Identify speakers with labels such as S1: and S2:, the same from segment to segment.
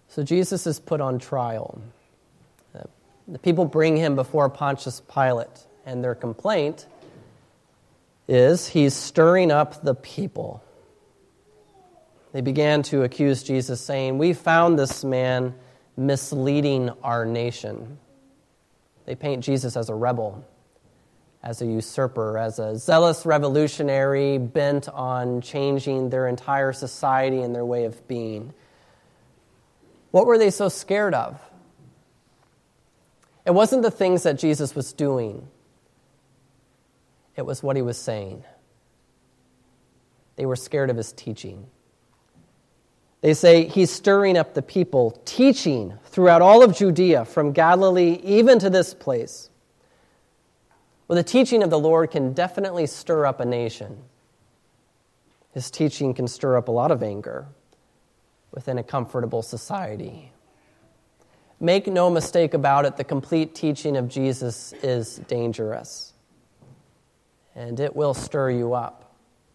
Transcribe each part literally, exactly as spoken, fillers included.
S1: So Jesus is put on trial. The people bring him before Pontius Pilate, and their complaint is he's stirring up the people. They began to accuse Jesus, saying, "We found this man misleading our nation." They paint Jesus as a rebel, as a usurper, as a zealous revolutionary bent on changing their entire society and their way of being. What were they so scared of? It wasn't the things that Jesus was doing. It was what he was saying. They were scared of his teaching. They say he's stirring up the people, teaching throughout all of Judea, from Galilee even to this place. Well, the teaching of the Lord can definitely stir up a nation. His teaching can stir up a lot of anger within a comfortable society. Make no mistake about it, the complete teaching of Jesus is dangerous, and it will stir you up.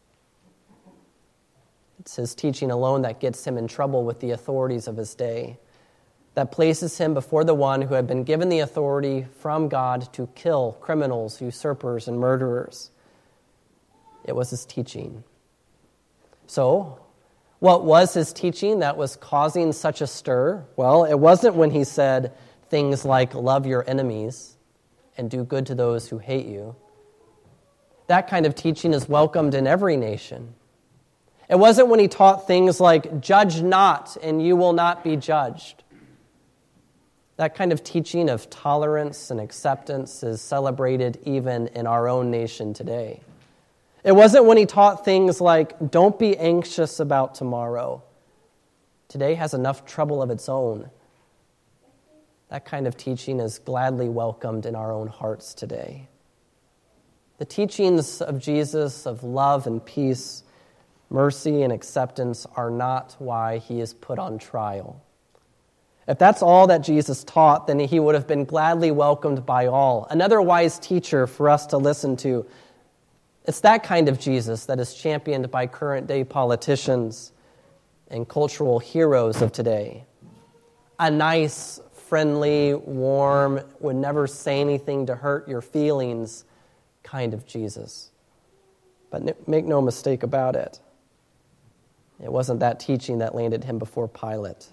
S1: It's his teaching alone that gets him in trouble with the authorities of his day, that places him before the one who had been given the authority from God to kill criminals, usurpers, and murderers. It was his teaching. So, what was his teaching that was causing such a stir? Well, it wasn't when he said things like, "Love your enemies and do good to those who hate you." That kind of teaching is welcomed in every nation. It wasn't when he taught things like, "Judge not, and you will not be judged." That kind of teaching of tolerance and acceptance is celebrated even in our own nation today. It wasn't when he taught things like, "Don't be anxious about tomorrow. Today has enough trouble of its own." That kind of teaching is gladly welcomed in our own hearts today. The teachings of Jesus of love and peace, mercy and acceptance are not why he is put on trial. If that's all that Jesus taught, then he would have been gladly welcomed by all. Another wise teacher for us to listen to. It's that kind of Jesus that is championed by current-day politicians and cultural heroes of today. A nice, friendly, warm, would never say anything to hurt your feelings kind of Jesus. But make no mistake about it. It wasn't that teaching that landed him before Pilate.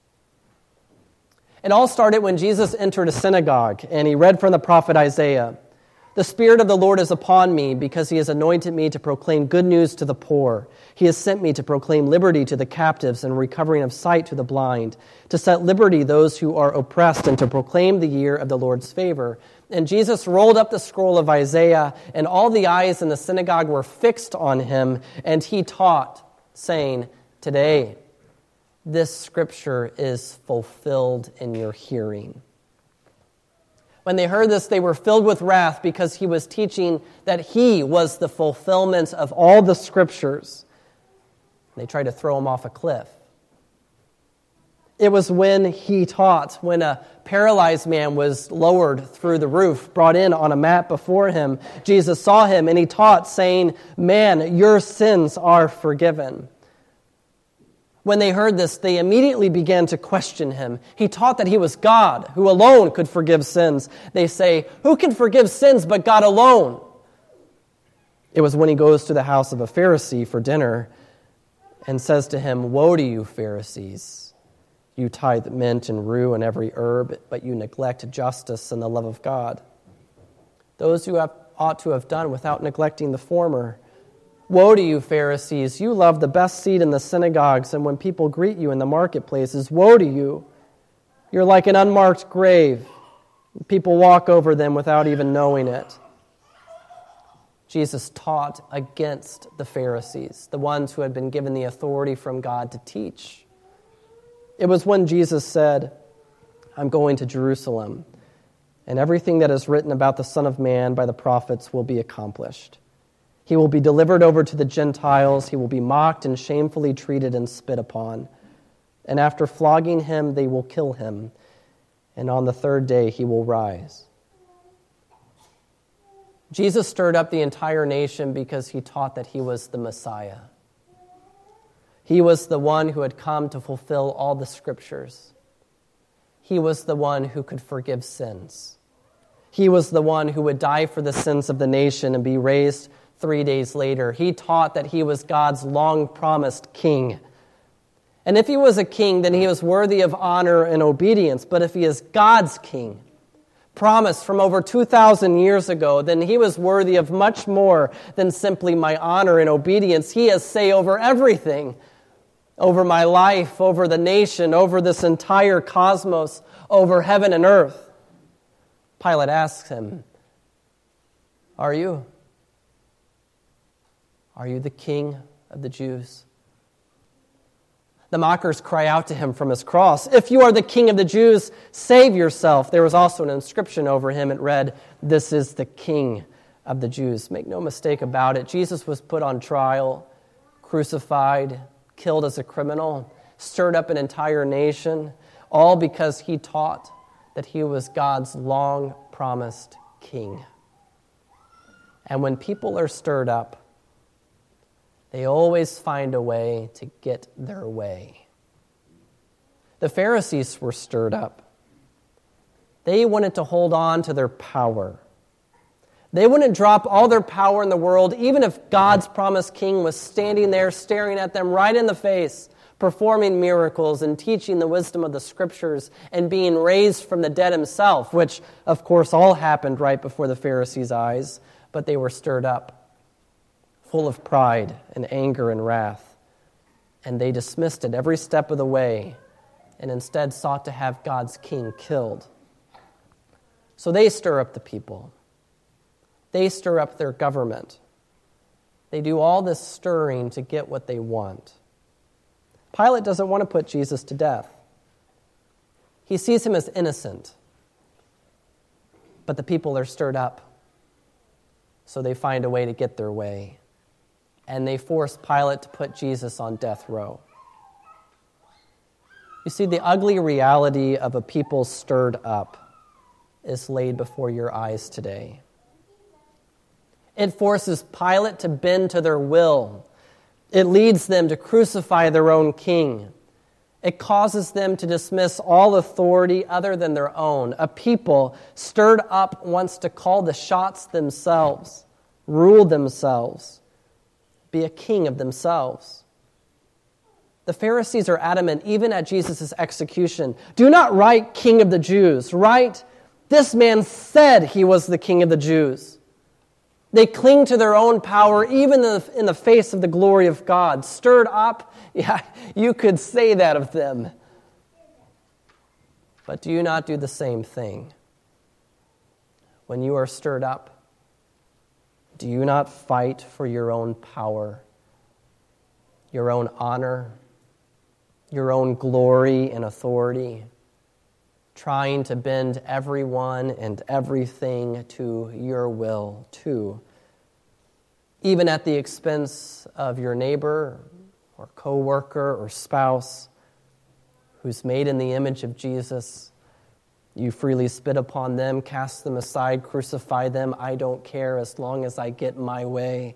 S1: It all started when Jesus entered a synagogue and he read from the prophet Isaiah. "The Spirit of the Lord is upon me because he has anointed me to proclaim good news to the poor. He has sent me to proclaim liberty to the captives and recovering of sight to the blind, to set liberty those who are oppressed and to proclaim the year of the Lord's favor." And Jesus rolled up the scroll of Isaiah, and all the eyes in the synagogue were fixed on him, and he taught, saying, "Today, this scripture is fulfilled in your hearing." When they heard this, they were filled with wrath because he was teaching that he was the fulfillment of all the scriptures. They tried to throw him off a cliff. It was when he taught, when a paralyzed man was lowered through the roof, brought in on a mat before him, Jesus saw him and he taught, saying, "Man, your sins are forgiven." When they heard this, they immediately began to question him. He taught that he was God, who alone could forgive sins. They say, "Who can forgive sins but God alone?" It was when he goes to the house of a Pharisee for dinner and says to him, "Woe to you, Pharisees! You tithe mint and rue and every herb, but you neglect justice and the love of God. Those who have, ought to have done without neglecting the former. Woe to you, Pharisees! You love the best seat in the synagogues, and when people greet you in the marketplaces, woe to you! You're like an unmarked grave. People walk over them without even knowing it." Jesus taught against the Pharisees, the ones who had been given the authority from God to teach. It was when Jesus said, "I'm going to Jerusalem, and everything that is written about the Son of Man by the prophets will be accomplished. He will be delivered over to the Gentiles. He will be mocked and shamefully treated and spit upon. And after flogging him, they will kill him. And on the third day, he will rise." Jesus stirred up the entire nation because he taught that he was the Messiah. He was the one who had come to fulfill all the scriptures. He was the one who could forgive sins. He was the one who would die for the sins of the nation and be raised three days later. He taught that he was God's long-promised king. And if he was a king, then he was worthy of honor and obedience. But if he is God's king, promised from over two thousand years ago, then he was worthy of much more than simply my honor and obedience. He has say over everything, over my life, over the nation, over this entire cosmos, over heaven and earth. Pilate asks him, "Are you? Are you the king of the Jews?" The mockers cry out to him from his cross, "If you are the king of the Jews, save yourself." There was also an inscription over him. It read, "This is the king of the Jews." Make no mistake about it. Jesus was put on trial, crucified, killed as a criminal, stirred up an entire nation, all because he taught that he was God's long-promised king. And when people are stirred up, they always find a way to get their way. The Pharisees were stirred up. They wanted to hold on to their power. They wouldn't drop all their power in the world, even if God's promised king was standing there staring at them right in the face, performing miracles and teaching the wisdom of the scriptures and being raised from the dead himself, which, of course, all happened right before the Pharisees' eyes, but they were stirred up, full of pride and anger and wrath, and they dismissed it every step of the way and instead sought to have God's king killed. So they stir up the people. They stir up their government. They do all this stirring to get what they want. Pilate doesn't want to put Jesus to death. He sees him as innocent, but the people are stirred up, so they find a way to get their way. And they force Pilate to put Jesus on death row. You see, the ugly reality of a people stirred up is laid before your eyes today. It forces Pilate to bend to their will. It leads them to crucify their own king. It causes them to dismiss all authority other than their own. A people stirred up wants to call the shots themselves, rule themselves, be a king of themselves. The Pharisees are adamant, even at Jesus' execution. Do not write King of the Jews. Write, this man said he was the King of the Jews. They cling to their own power, even in the, in the face of the glory of God. Stirred up, yeah, you could say that of them. But do you not do the same thing? When you are stirred up, do you not fight for your own power, your own honor, your own glory and authority, trying to bend everyone and everything to your will too, even at the expense of your neighbor or coworker or spouse who's made in the image of Jesus? You freely spit upon them, cast them aside, crucify them. I don't care as long as I get my way.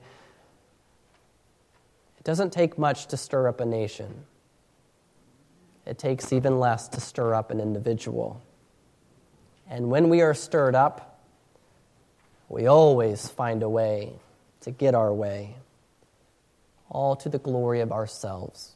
S1: It doesn't take much to stir up a nation. It takes even less to stir up an individual. And when we are stirred up, we always find a way to get our way, all to the glory of ourselves.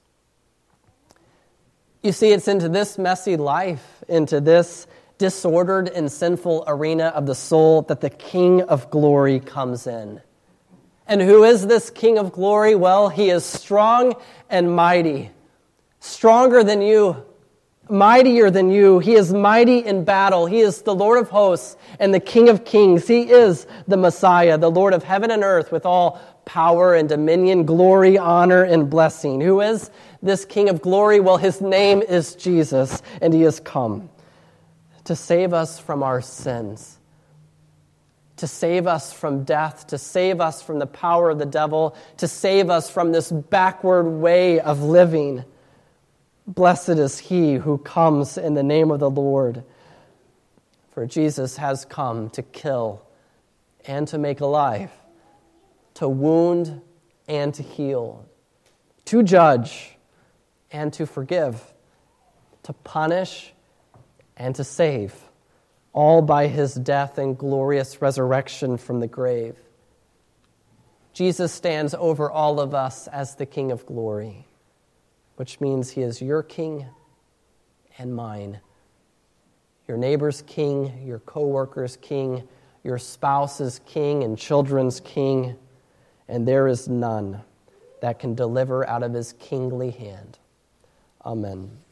S1: You see, it's into this messy life, into this disordered and sinful arena of the soul that the King of Glory comes in. And who is this King of Glory? Well, he is strong and mighty. Stronger than you, mightier than you. He is mighty in battle. He is the Lord of hosts and the King of kings. He is the Messiah, the Lord of heaven and earth, with all power and dominion, glory, honor, and blessing. Who is this King of Glory? Well, his name is Jesus, and he has come to save us from our sins, to save us from death, to save us from the power of the devil, to save us from this backward way of living. Blessed is he who comes in the name of the Lord. For Jesus has come to kill and to make alive, to wound and to heal, to judge and to forgive, to punish and to save, all by his death and glorious resurrection from the grave. Jesus stands over all of us as the King of glory, which means he is your king and mine, your neighbor's king, your co-worker's king, your spouse's king and children's king, and there is none that can deliver out of his kingly hand. Amen.